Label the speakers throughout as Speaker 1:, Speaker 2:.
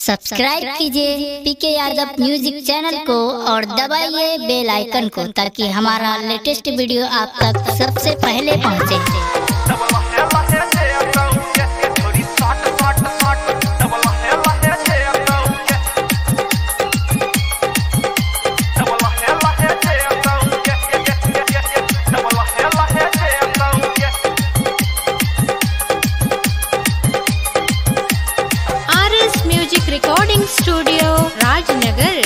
Speaker 1: Subscribe कीजिए पीके Yadav music channel को और दबाइए बेल आइकन को ताकि हमारा लेटेस्ट वीडियो आप तक सबसे पहले पहुंचे।
Speaker 2: Music recording studio Rajnagar.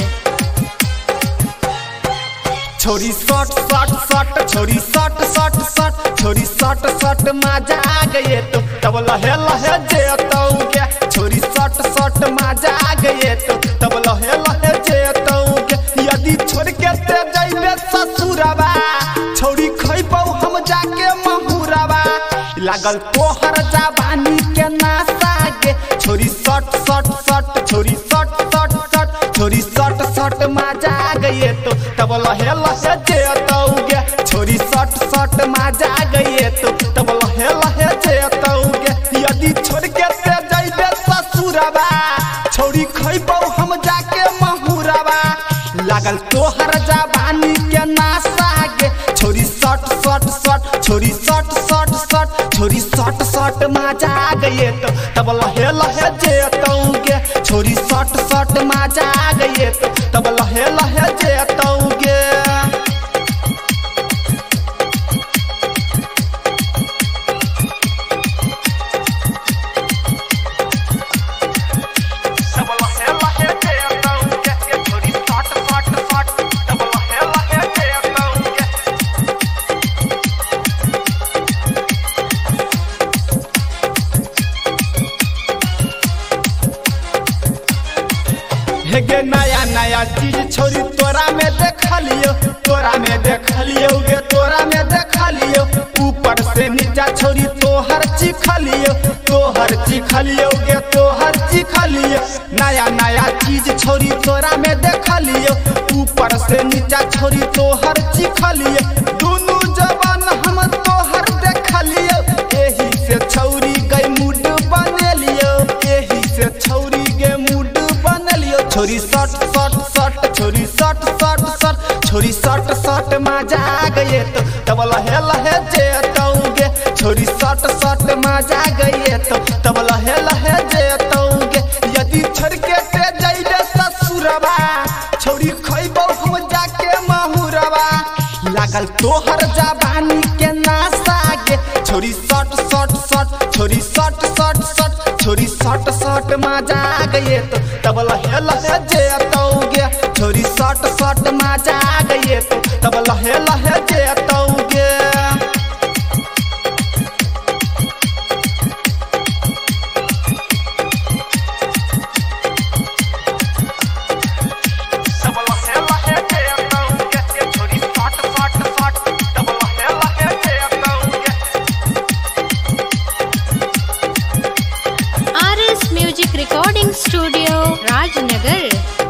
Speaker 3: छोरी शॉट शॉट शॉट छोरी शॉट शॉट शॉट छोरी शॉट शॉट मजा आ गए तो तब लहे लहे जेतौगे। छोरी शॉट शॉट मजा आ गए तो तब लहे लहे जेतौगे। यदि छोड़ के ते जइबे ससुरबा छोरी खइबौ हम जाके महुरबा। लागल तोहर जवानी के नासा गे। छोरी शॉट शॉट शॉट छोरी शॉट शॉट शॉट छोरी शॉट शॉट मजा आ गए तो तब लहे लहे जेतौगे। छोरी शॉट शॉट मजा आ गए तो तब लहे लहे जेतौगे। यदि छोड़ के ते जइबे ससुरबा छोरी खइबौ हम जाके महुरबा। लागल तोहर जवानी के नासा गे। छोरी शॉट शॉट शॉट छोरी शॉट शॉट शॉट छोरी शॉट शॉट मजा आ गए तो तब लहे लहे जेतौगे। छोरी शॉट शॉट मजा आ गए तो तब लहे लहे जेतौगे। हेगे नया नया चीज छोरी तोरा में देखलियो तोरा में देखलियो गे तोरा में देखलियो। ऊपर से नीचा छोरी तोहर चिखलियो तोहर चिखलियो गे तोहर चिखलियो। नया नया चीज छोरी तोरा में देखलियो ऊपर से नीचा छोरी तोहर चिखलियो। दोनों जवान हम तोहर देखलियो एही से छौरी गई मूड बनेलियो एही से छौरी गे मूड बनेलियो। छोरी शॉट शॉट शॉट छोरी शॉट शॉट शॉट छोरी शॉट शॉट मजा आ गए तो तब लहे लहे जेतौगे। छोरी शॉट शॉट मजा आ गए तो तब लहे लहे जेतौगे। यदि छोड़ के ते जइबे ससुरबा छोरी खइबौ हम जाके महुरबा। लागल तोहर जवानी के नासा गे। छोरी शॉट शॉट शॉट छोरी शॉट शॉट शॉट छोरी शॉट शॉट मजा आ गए तो तब लहे लहे जेतौगे। छोरी शॉट शॉट मजा आ गए तो तब लहे लहे जेतौगे।
Speaker 2: Music recording studio Rajnagar.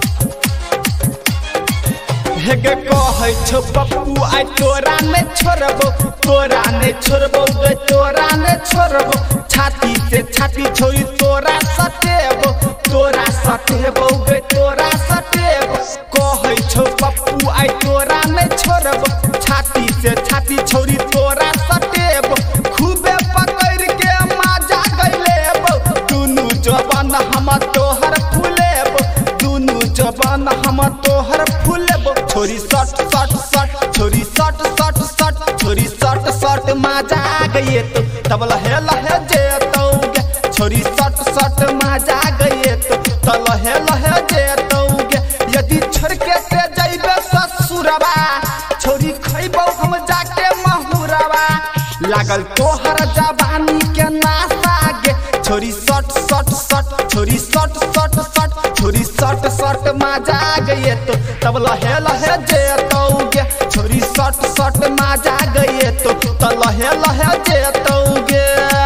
Speaker 3: हेगे कहै छौ पप्पू आइ तोरा ने छोड़बो तोरा ने छोड़बो गे तोरा ने छोड़बो। छाती से छाती छोरी तोरा सटेबो तोरा सटेबो गे तोरा सटेबो। कहै छौ पप्पू आइ तोरा ने छोड़बो छाती से छाती छोरी तोरा सटेबो। खूबे पकड़ के मजा गइलेबो दुनु जवान हम तोहर फुलेबो दुनु जवान हम तोहर फुलेबो। छोरी शॉट शॉट शॉट छोरी शॉट शॉट शॉट छोरी शॉट शॉट मजा आ गए तो तब लहे लहे जेतौगे। छोरी शॉट शॉट मजा आ गए तो तब लहे लहे जेतौगे। यदि छोड़ के ते जइबे ससुरबा छोरी खइबौ हम जाके महुरबा। लागल तोहर जवानी के नासा गे। छोरी शॉट शॉट शॉट छोरी शॉट शॉट शॉट छोरी शॉट शॉट मजा आ गए तो तब लहे लहे जेतौगे। छोरी शॉट शॉट मजा आ गए तो तब लहे लहे जेतौगे।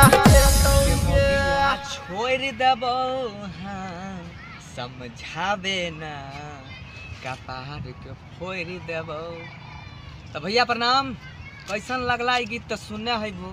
Speaker 4: छोड़ देबो हाँ समझावे ना कपार के फोड़ देबो। तो भैया प्रणाम। कैसन लगला ई गीत तो सुनने है वो।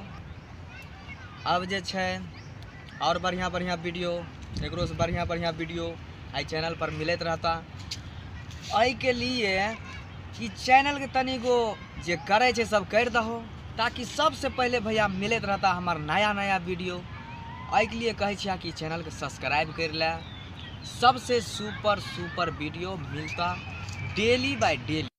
Speaker 4: अब जे छै और बढ़िया बढ़िया वीडियो एकरो से बढ़िया बढ़िया वीडियो आई चैनल पर मिलत रहता। आई के लिए कि चैनल के तनी गो जे करे छे सब कर दहो, ताकि सबसे पहले भैया मिलत रहता हमार नया नया वीडियो। आई के लिए कहे छे कि चैनल के सब्सक्राइब कर ले, सबसे सुपर वीडियो मिलता डेली बाय डेली।